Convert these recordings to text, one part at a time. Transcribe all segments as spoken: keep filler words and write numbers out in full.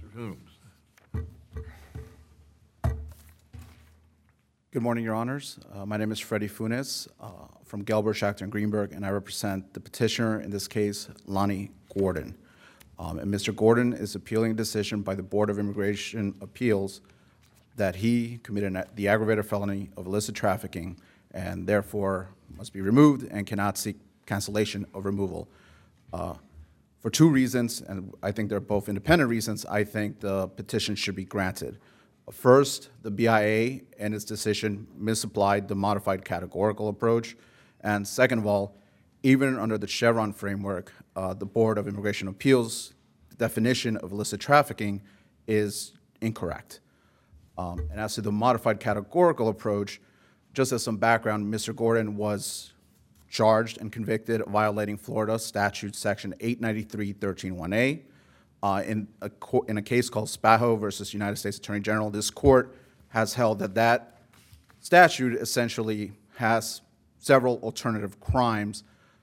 Coombs. Good morning, Your Honors. Uh, my name is Freddie Funes uh, from Gelber, Schachter, and Greenberg, and I represent the petitioner, in this case, Lonnie Gordon. Um, and Mister Gordon is appealing a decision by the Board of Immigration Appeals that he committed the aggravated felony of illicit trafficking and therefore must be removed and cannot seek cancellation of removal. Uh, for two reasons, and I think they're both independent reasons, I think the petition should be granted. First, the B I A in its decision misapplied the modified categorical approach. And second of all, even under the Chevron framework, uh, the Board of Immigration Appeals' definition of illicit trafficking is incorrect. Um, and as to the modified categorical approach, just as some background, Mister Gordon was charged and convicted of violating Florida statute section eight ninety-three thirteen one A. Uh, in, a in a case called Spaho versus United States Attorney General, this court has held that that statute essentially has several alternative crimes,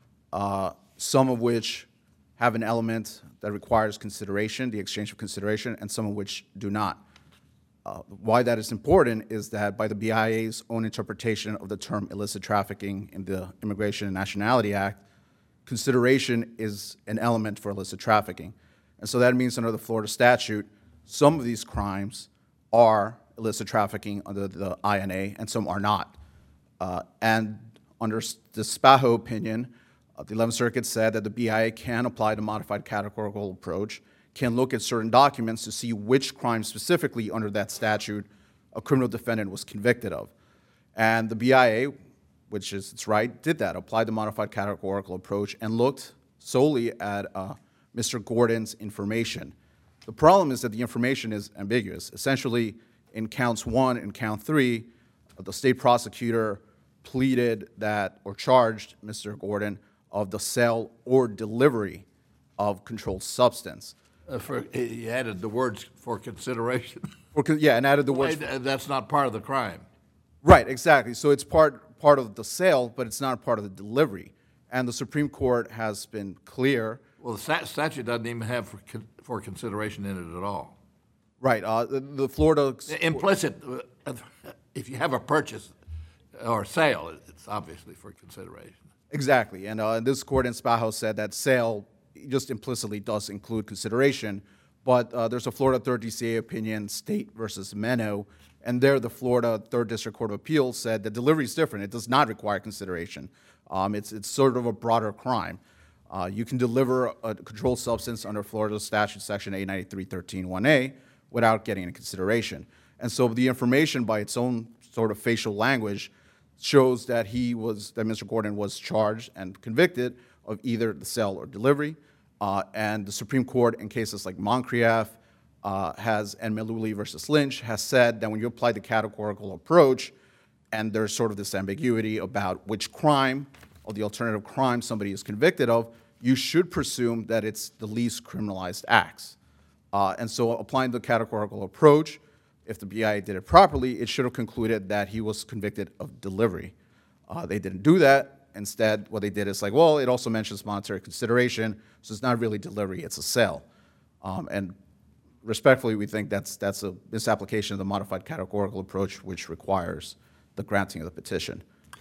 uh, some of which have an element that requires consideration, the exchange of consideration, and some of which do not. Uh, why that is important is that by the B I A's own interpretation of the term illicit trafficking in the Immigration and Nationality Act, consideration is an element for illicit trafficking. And so that means under the Florida statute, some of these crimes are illicit trafficking under the I N A and some are not. Uh, and under the Spaho opinion, uh, the eleventh Circuit said that the B I A can apply the modified categorical approach, can look at certain documents to see which crime specifically under that statute a criminal defendant was convicted of. And the B I A, which is its right, did that, applied the modified categorical approach and looked solely at uh, Mister Gordon's information. The problem is that the information is ambiguous. Essentially, in counts one and count three, the state prosecutor pleaded that or charged Mister Gordon of the sale or delivery of controlled substance. Uh, for, he added the words for consideration. Or, yeah, and added the words. Well, that's not part of the crime. Right, exactly. So it's part, part of the sale, but it's not part of the delivery. And the Supreme Court has been clear. Well, the stat statute doesn't even have for, con for consideration in it at all. Right. Uh, the, the Florida... Implicit, uh, if you have a purchase or sale, it's obviously for consideration. Exactly. And uh, this court in Spaho said that sale just implicitly does include consideration. But uh, there's a Florida third D C A opinion, State versus Meno, and there the Florida third District Court of Appeals said that delivery is different. It does not require consideration. Um, it's, it's sort of a broader crime. Uh, you can deliver a controlled substance under Florida statute section eight ninety-three thirteen one A without getting any consideration. And so the information by its own sort of facial language shows that he was, that Mister Gordon was charged and convicted of either the sale or delivery. Uh, and the Supreme Court in cases like Moncrief uh, has, and Meluli versus Lynch has said that when you apply the categorical approach and there's sort of this ambiguity about which crime or the alternative crime somebody is convicted of, you should presume that it's the least criminalized acts. Uh, and so applying the categorical approach, if the B I A did it properly, it should have concluded that he was convicted of delivery. Uh, they didn't do that. Instead, what they did is like, well, it also mentions monetary consideration, so it's not really delivery, it's a sale. Um, and respectfully, we think that's, that's a misapplication of the modified categorical approach, which requires the granting of the petition.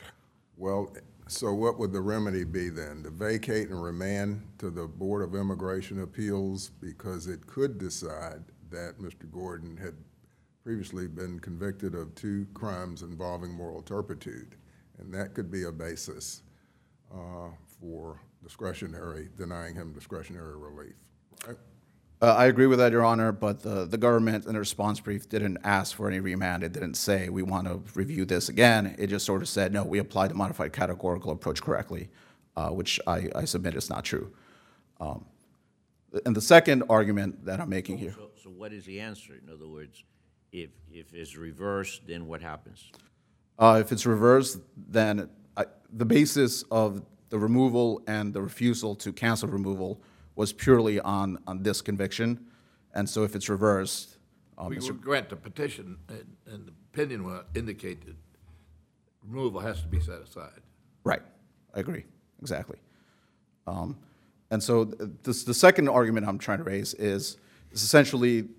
Well, so what would the remedy be then? To vacate and remand to the Board of Immigration Appeals because it could decide that Mister Gordon had previously been convicted of two crimes involving moral turpitude, and that could be a basis uh, for discretionary, denying him discretionary relief, right? Uh, I agree with that, Your Honor, but the, the government in the response brief didn't ask for any remand. It didn't say we want to review this again. It just sort of said, no, we applied the modified categorical approach correctly, uh, which I, I submit is not true. Um, and the second argument that I'm making here. So, so what is the answer? In other words, if, if it's reversed, then what happens? Uh, if it's reversed, then I, the basis of the removal and the refusal to cancel removal was purely on, on this conviction. And so if it's reversed... Um, we would grant the petition, and, and the opinion will indicate that removal has to be set aside. Right. I agree. Exactly. Um, and so this, the second argument I'm trying to raise is, is essentially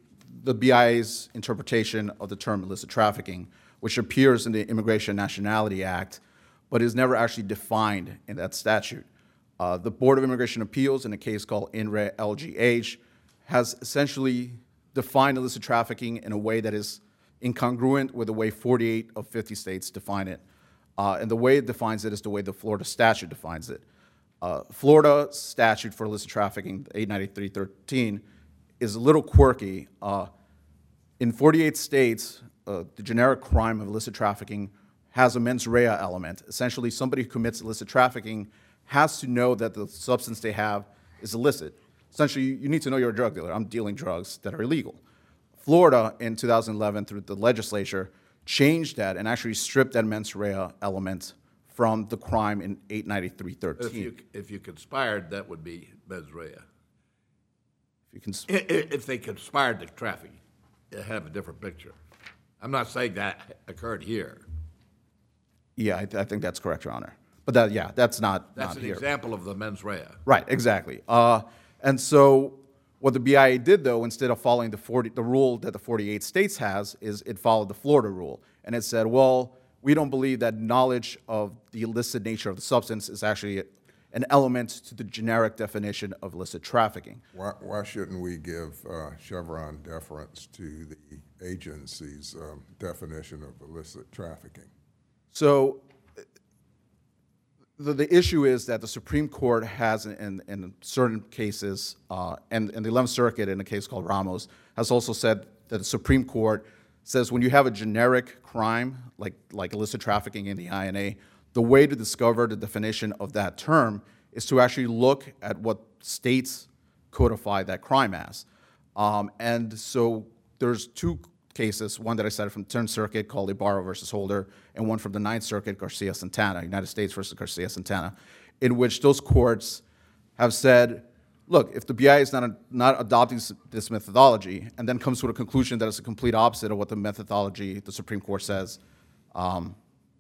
the B I A's interpretation of the term illicit trafficking, which appears in the Immigration and Nationality Act, but is never actually defined in that statute. Uh, the Board of Immigration Appeals, in a case called In Re L G H, has essentially defined illicit trafficking in a way that is incongruent with the way forty-eight of fifty states define it. Uh, and the way it defines it is the way the Florida statute defines it. Uh, Florida statute for illicit trafficking, eight ninety-three thirteen, is a little quirky. Uh, in forty-eight states, uh, the generic crime of illicit trafficking has a mens rea element. Essentially, somebody who commits illicit trafficking has to know that the substance they have is illicit. Essentially, you need to know you're a drug dealer. I'm dealing drugs that are illegal. Florida, in two thousand eleven, through the legislature, changed that and actually stripped that mens rea element from the crime in eight ninety-three thirteen. If you, if you conspired, that would be mens rea. If you can, I- i- If they conspired to traffic, you have a different picture. I'm not saying that occurred here. yeah, I, th- I think that's correct, Your Honor. But that, yeah, that's not, That's not an here. example of the mens rea. Right, exactly. Uh, and so what the B I A did, though, instead of following the forty, the rule that the forty-eight states has, is it followed the Florida rule. And it said, well, we don't believe that knowledge of the illicit nature of the substance is actually an element to the generic definition of illicit trafficking. Why, why shouldn't we give uh, Chevron deference to the agency's um, definition of illicit trafficking? So the, the issue is that the Supreme Court has, in, in certain cases, uh, and, and the eleventh Circuit in a case called Ramos, has also said that the Supreme Court says when you have a generic crime, like, like illicit trafficking in the I N A, the way to discover the definition of that term is to actually look at what states codify that crime as. Um, and so there's two cases, one that I cited from the tenth Circuit called Ibarra versus Holder, and one from the ninth Circuit, Garcia-Santana, United States versus Garcia-Santana, in which those courts have said, look, if the B I A is not, a, not adopting this methodology and then comes to a conclusion that it's a complete opposite of what the methodology the Supreme Court says um,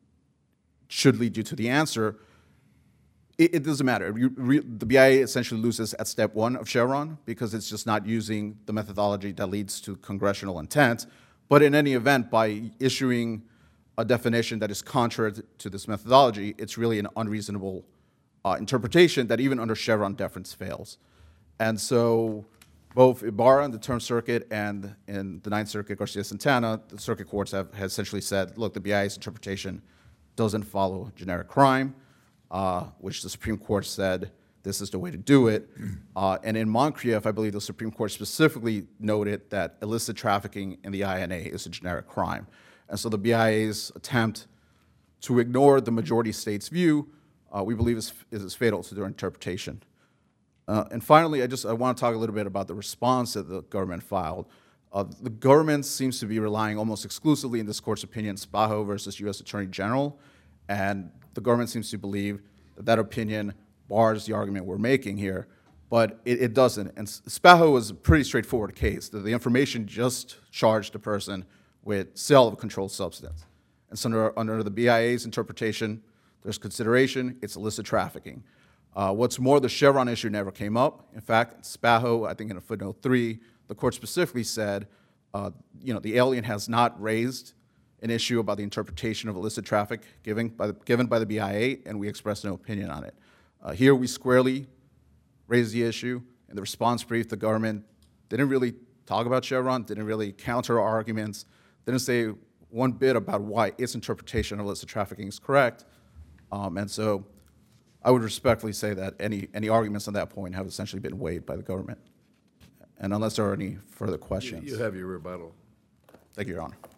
should lead you to the answer, it, it doesn't matter. You, re, the B I A essentially loses at step one of Chevron because it's just not using the methodology that leads to congressional intent. But in any event, by issuing a definition that is contrary to this methodology, it's really an unreasonable uh, interpretation that even under Chevron deference fails. And so both Ibarra in the tenth Circuit and in the ninth Circuit, Garcia-Santana, the circuit courts have, have essentially said, look, the B I A's interpretation doesn't follow generic crime, uh, which the Supreme Court said this is the way to do it. Uh, and in Moncrief, I believe the Supreme Court specifically noted that illicit trafficking in the I N A is a generic crime. And so the B I A's attempt to ignore the majority state's view, uh, we believe is, is fatal to their interpretation. Uh, and finally, I just I want to talk a little bit about the response that the government filed. Uh, the government seems to be relying almost exclusively in this court's opinion, Spajo versus U S Attorney General, and the government seems to believe that that opinion bars the argument we're making here, but it, it doesn't. And Spajo was a pretty straightforward case. The, the information just charged the person with sale of a controlled substance. And so under, under the B I A's interpretation, there's consideration, it's illicit trafficking. Uh, what's more, the Chevron issue never came up. In fact, Spajo, I think in a footnote three, the court specifically said, uh, you know, the alien has not raised an issue about the interpretation of illicit traffic given by the, given by the B I A, and we expressed no opinion on it. Uh, here, we squarely raised the issue. In the response brief, the government didn't really talk about Chevron, didn't really counter our arguments, didn't say one bit about why its interpretation of illicit trafficking is correct. Um, and so I would respectfully say that any, any arguments on that point have essentially been weighed by the government. And unless there are any further You questions. you have your rebuttal. Thank you, Your Honor.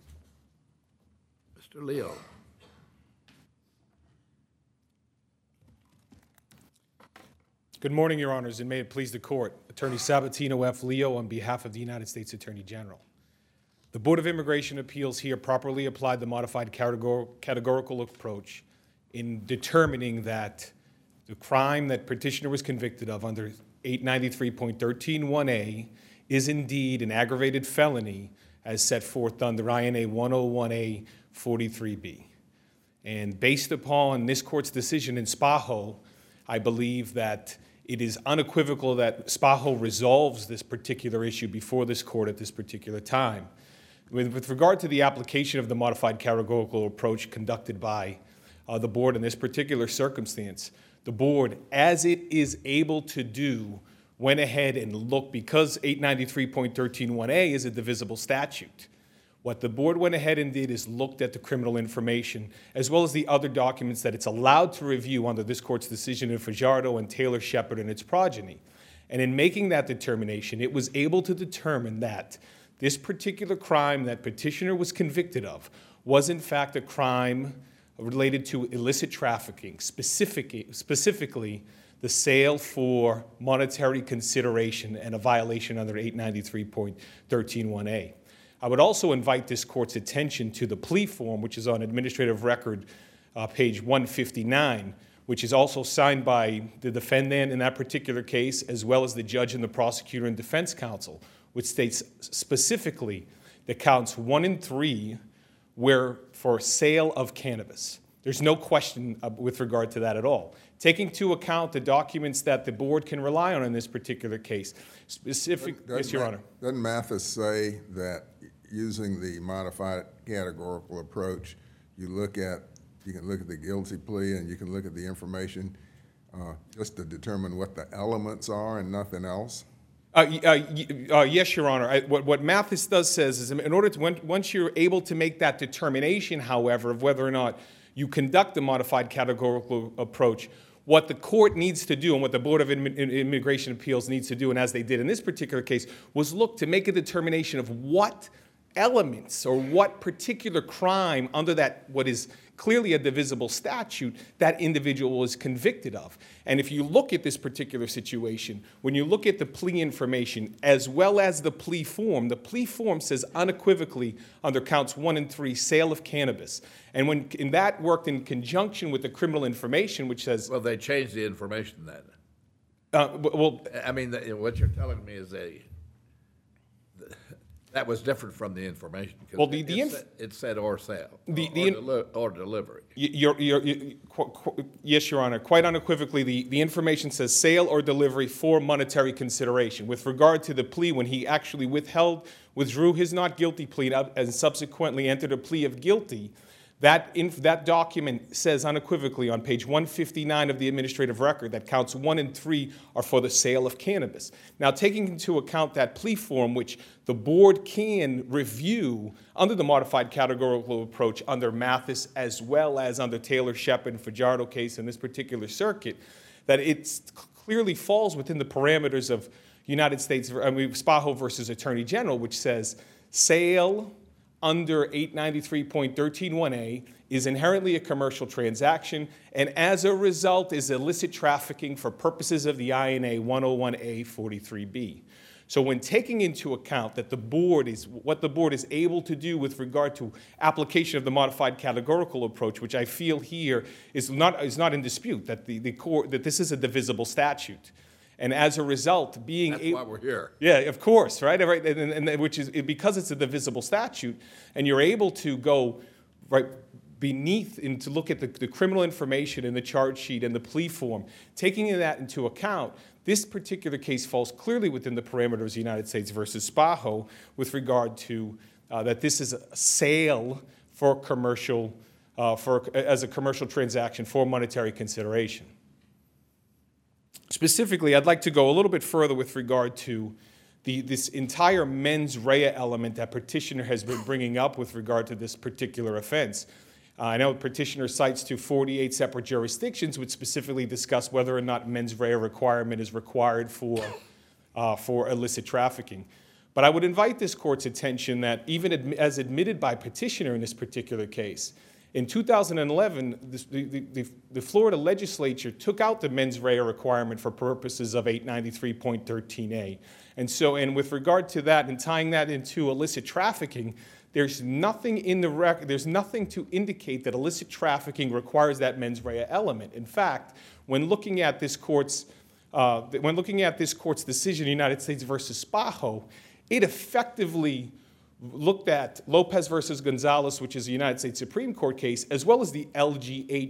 Mister Leo. Good morning, Your Honors, and may it please the Court. Attorney Sabatino F. Leo on behalf of the United States Attorney General. The Board of Immigration Appeals here properly applied the modified categor- categorical approach in determining that the crime that petitioner was convicted of under eight ninety-three point one three one A is indeed an aggravated felony as set forth under I N A one oh one A forty-three B. And based upon this Court's decision in Spajo, I believe that it is unequivocal that Spaho resolves this particular issue before this court at this particular time. With, with regard to the application of the modified categorical approach conducted by uh, the board in this particular circumstance, the board, as it is able to do, went ahead and looked, because eight ninety-three point one three one A is a divisible statute. What the board went ahead and did is looked at the criminal information as well as the other documents that it's allowed to review under this court's decision in Fajardo and Taylor Shepard and its progeny. And in making that determination, it was able to determine that this particular crime that petitioner was convicted of was in fact a crime related to illicit trafficking, specific, specifically the sale for monetary consideration and a violation under eight ninety-three point one three one A. I would also invite this court's attention to the plea form, which is on administrative record uh, page one fifty-nine, which is also signed by the defendant in that particular case, as well as the judge and the prosecutor and defense counsel, which states specifically that counts one and three were for sale of cannabis. There's no question uh, with regard to that at all. Taking into account the documents that the board can rely on in this particular case, specific, Doesn't yes, Your Ma- Honor. Doesn't Mathis say that using the modified categorical approach, you look at, you can look at the guilty plea and you can look at the information uh, just to determine what the elements are and nothing else? Uh, y- uh, y- uh, yes, Your Honor. I, what, what Mathis does says is in order to, when, once you're able to make that determination, however, of whether or not you conduct the modified categorical approach, what the court needs to do and what the Board of Immigration Appeals needs to do, and as they did in this particular case, was look to make a determination of what elements or what particular crime under that, what is clearly a divisible statute, that individual was convicted of. And if you look at this particular situation, when you look at the plea information as well as the plea form, the plea form says unequivocally under counts one and three, sale of cannabis. And when in that worked in conjunction with the criminal information, which says, Well, they changed the information then. uh, well, I mean, the- what you're telling me is a, that was different from the information. 'Cause Well, the- it the inf- said- It said or sale, The- or- the or in- deli- or delivery. You're, you're, you qu- qu- yes, Your Honor. Quite unequivocally, the, the information says sale or delivery for monetary consideration. With regard to the plea, when he actually withheld, withdrew his not guilty plea and subsequently entered a plea of guilty, that, inf- that document says unequivocally on page one fifty-nine of the administrative record that counts one and three are for the sale of cannabis. Now, taking into account that plea form, which the board can review under the modified categorical approach under Mathis as well as under Taylor Shepard and Fajardo case in this particular circuit, that it clearly falls within the parameters of United States, I mean, Spaho versus Attorney General, which says sale under eight ninety-three point one three one A is inherently a commercial transaction and as a result is illicit trafficking for purposes of the I N A one oh one A forty-three B. So when taking into account that the board is, what the board is able to do with regard to application of the modified categorical approach, which I feel here is not, is not in dispute, that, the, the court, that this is a divisible statute. And as a result, being That's able, why we're here. yeah, of course, right, right, and, and, and which is because it's a divisible statute, and you're able to go right beneath and to look at the, the criminal information in the charge sheet and the plea form, taking that into account. This particular case falls clearly within the parameters of United States versus Spaho with regard to uh, that this is a sale for commercial, uh, for as a commercial transaction for monetary consideration. Specifically, I'd like to go a little bit further with regard to the, this entire mens rea element that petitioner has been bringing up with regard to this particular offense. Uh, I know petitioner cites to forty-eight separate jurisdictions which specifically discuss whether or not mens rea requirement is required for, uh, for illicit trafficking. But I would invite this court's attention that even admi- as admitted by petitioner in this particular case, in two thousand eleven, this, the, the, the Florida legislature took out the mens rea requirement for purposes of eight ninety-three point one three A. And so, and with regard to that and tying that into illicit trafficking, there's nothing in the rec- there's nothing to indicate that illicit trafficking requires that mens rea element. In fact, when looking at this court's uh, when looking at this court's decision, United States versus Spaho, it effectively looked at Lopez versus Gonzalez, which is a United States Supreme Court case, as well as the L G H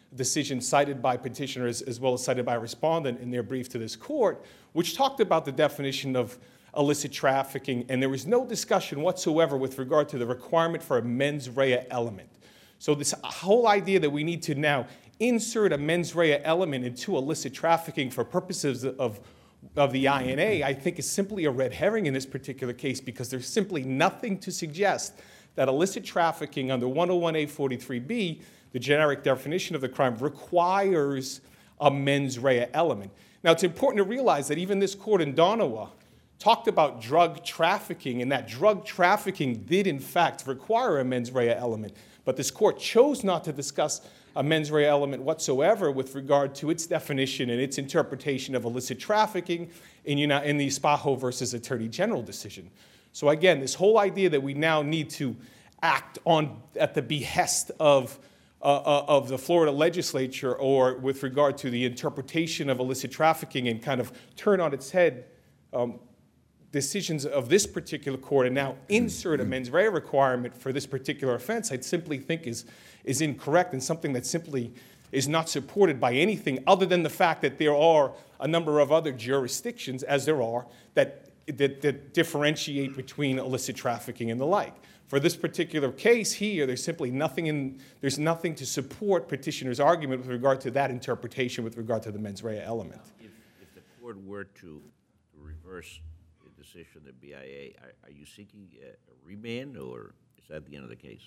decision cited by petitioners as well as cited by respondent in their brief to this court, which talked about the definition of illicit trafficking, and there was no discussion whatsoever with regard to the requirement for a mens rea element. So this whole idea that we need to now insert a mens rea element into illicit trafficking for purposes of, of the I N A, I think is simply a red herring in this particular case, because there's simply nothing to suggest that illicit trafficking under one oh one A forty-three B, the generic definition of the crime, requires a mens rea element. Now, it's important to realize that even this court in Donawa talked about drug trafficking, and that drug trafficking did in fact require a mens rea element. But this court chose not to discuss a mens rea element whatsoever with regard to its definition and its interpretation of illicit trafficking in, in the Espajo versus Attorney General decision. So again, this whole idea that we now need to act on at the behest of, uh, of the Florida legislature, or with regard to the interpretation of illicit trafficking, and kind of turn on its head um, decisions of this particular court and now insert a mens rea requirement for this particular offense, I simply think is, is incorrect, and something that simply is not supported by anything other than the fact that there are a number of other jurisdictions, as there are, that, that, that differentiate between illicit trafficking and the like. For this particular case here, there's simply nothing in, there's nothing to support petitioner's argument with regard to that interpretation with regard to the mens rea element. If, if the court were to reverse the decision of the B I A, are, are you seeking a, a remand, or is that the end of the case?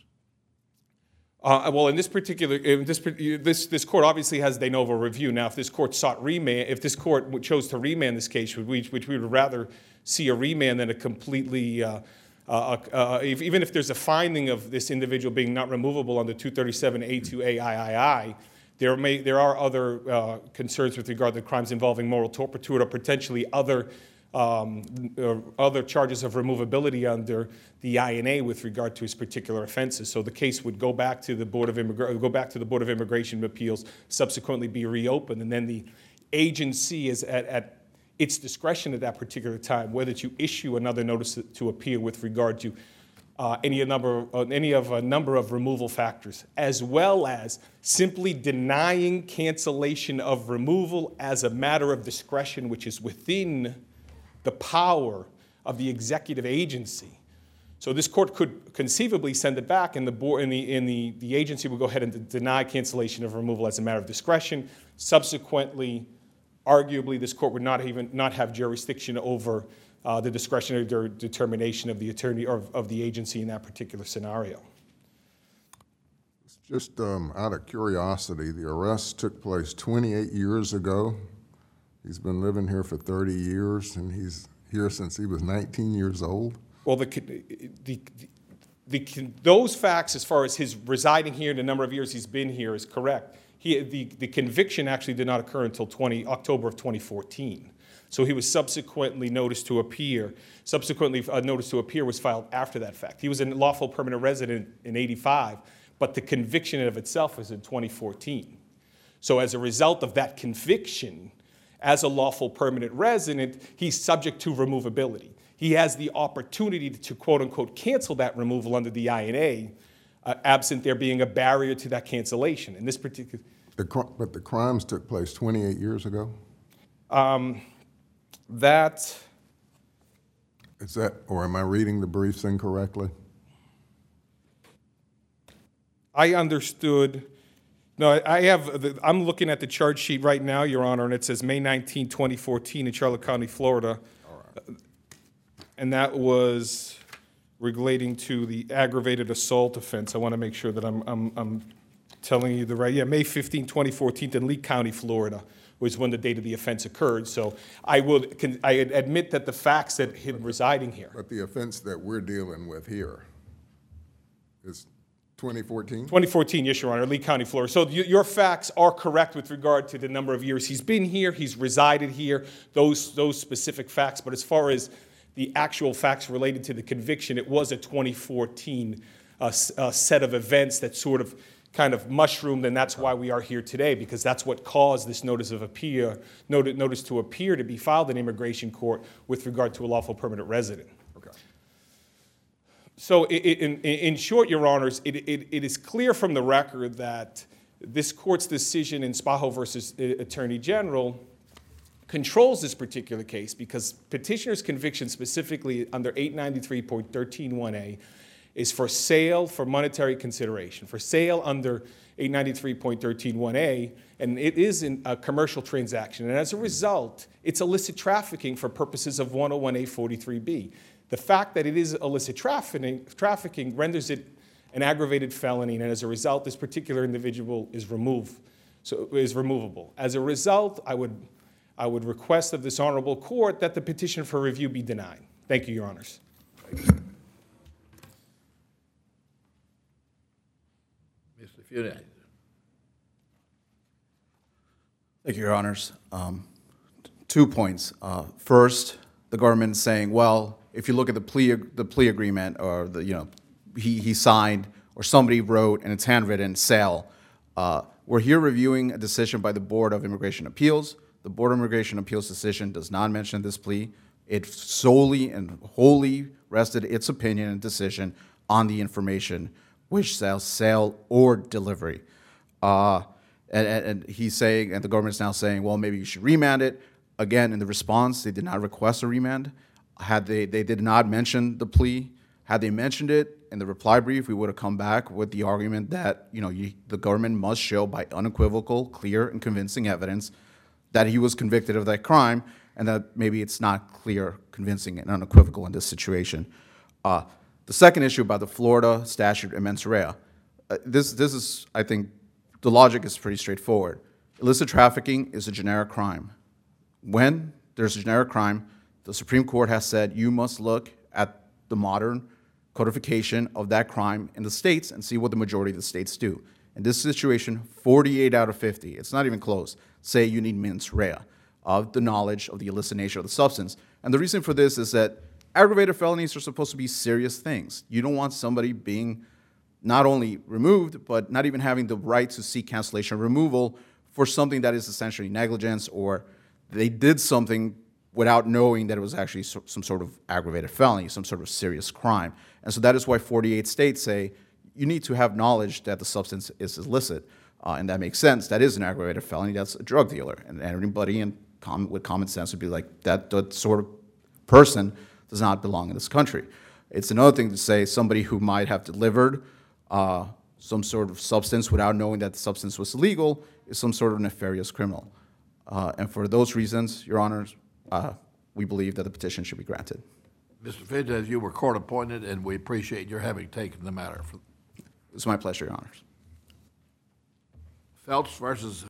Uh, well, in this particular, in this, this this court obviously has de novo review. Now, if this court sought remand, if this court chose to remand this case, which, which we would rather see a remand than a completely, uh, uh, uh, if, even if there's a finding of this individual being not removable under two thirty-seven A two A I I I, there may there are other uh, concerns with regard to crimes involving moral turpitude, or potentially other. Um, uh, other charges of removability under the I N A with regard to his particular offenses. So the case would go back to the Board of Immigra- go back to the Board of Immigration Appeals, subsequently be reopened, and then the agency is at, at its discretion at that particular time whether to issue another notice to appeal with regard to uh, any number uh, any of a number of removal factors, as well as simply denying cancellation of removal as a matter of discretion, which is within the power of the executive agency. So this court could conceivably send it back, and the board and the, and the, the agency would go ahead and deny cancellation of removal as a matter of discretion. Subsequently, arguably, this court would not even not have jurisdiction over uh, the discretionary de- determination of the attorney or of the agency in that particular scenario. Just um, out of curiosity, the arrest took place twenty-eight years ago. He's been living here for thirty years, and he's here since he was nineteen years old. Well, the, the, the, the, those facts, as far as his residing here and the number of years he's been here, is correct. He, the, the conviction actually did not occur until October of twenty fourteen. So he was subsequently noticed to appear. Subsequently, a notice to appear was filed after that fact. He was a lawful permanent resident in eighty-five, but the conviction in of itself was in twenty fourteen. So as a result of that conviction, as a lawful permanent resident, he's subject to removability. He has the opportunity to, quote-unquote, cancel that removal under the I N A, uh, absent there being a barrier to that cancellation. In this particular... The, but the crimes took place twenty-eight years ago? Um, that... Is that, or am I reading the briefs incorrectly? I understood... No, I have, the, I'm looking at the charge sheet right now, Your Honor, and it says May nineteenth, twenty fourteen in Charlotte County, Florida. All right. And that was relating to the aggravated assault offense. I want to make sure that I'm, I'm, I'm telling you the right, yeah, May fifteenth, twenty fourteen in Lee County, Florida was when the date of the offense occurred. So I would, I admit that the facts that him residing here. But the offense that we're dealing with here is twenty fourteen? twenty fourteen, yes, Your Honor, Lee County, Florida. So your facts are correct with regard to the number of years he's been here, he's resided here, those, those specific facts. But as far as the actual facts related to the conviction, it was a twenty fourteen uh, uh, set of events that sort of kind of mushroomed, and that's why we are here today, because that's what caused this notice of appear, notice to appear to be filed in immigration court with regard to a lawful permanent resident. Okay. So in, in, in short, Your Honors, it, it, it is clear from the record that this court's decision in Spajo versus Attorney General controls this particular case because petitioner's conviction specifically under eight ninety-three point thirteen one A is for sale for monetary consideration, for sale under eight ninety-three point thirteen one A, and it is in a commercial transaction. And as a result, it's illicit trafficking for purposes of one oh one A forty-three B. The fact that it is illicit trafficking, trafficking renders it an aggravated felony, and as a result, this particular individual is removed, so is removable. As a result, I would, I would request of this honorable court that the petition for review be denied. Thank you, Your Honors. Mister Funes. Thank you, Your Honors. Um, two points. Uh, first, the government is saying, well, if you look at the plea, the plea agreement, or the, you know, he, he signed, or somebody wrote, and it's handwritten, sale. Uh, we're here reviewing a decision by the Board of Immigration Appeals. The Board of Immigration Appeals decision does not mention this plea. It solely and wholly rested its opinion and decision on the information, which says sale or delivery. Uh, and, and, and he's saying, and the government's now saying, well, maybe you should remand it. Again, in the response, they did not request a remand. Had they, they did not mention the plea. Had they mentioned it in the reply brief, we would have come back with the argument that, you know, you, the government must show by unequivocal, clear, and convincing evidence that he was convicted of that crime, and that maybe it's not clear, convincing, and unequivocal in this situation. Uh, the second issue about the Florida statute and mens rea, uh, this, this is, I think, the logic is pretty straightforward. Illicit trafficking is a generic crime. When there's a generic crime, the Supreme Court has said you must look at the modern codification of that crime in the states and see what the majority of the states do. In this situation, forty-eight out of fifty, it's not even close, say you need mens rea of the knowledge of the illicit nature of the substance. And the reason for this is that aggravated felonies are supposed to be serious things. You don't want somebody being not only removed, but not even having the right to seek cancellation or removal for something that is essentially negligence, or they did something without knowing that it was actually so, some sort of aggravated felony, some sort of serious crime. And so that is why forty-eight states say you need to have knowledge that the substance is illicit. Uh, and that makes sense. That is an aggravated felony. That's a drug dealer. And anybody in com with common sense would be like, that, that sort of person does not belong in this country. It's another thing to say somebody who might have delivered uh, some sort of substance without knowing that the substance was illegal is some sort of nefarious criminal. Uh, and for those reasons, Your Honors, Uh, we believe that the petition should be granted. Mister Funes, you were court appointed, and we appreciate your having taken the matter. It's my pleasure, Your Honors. Phelps versus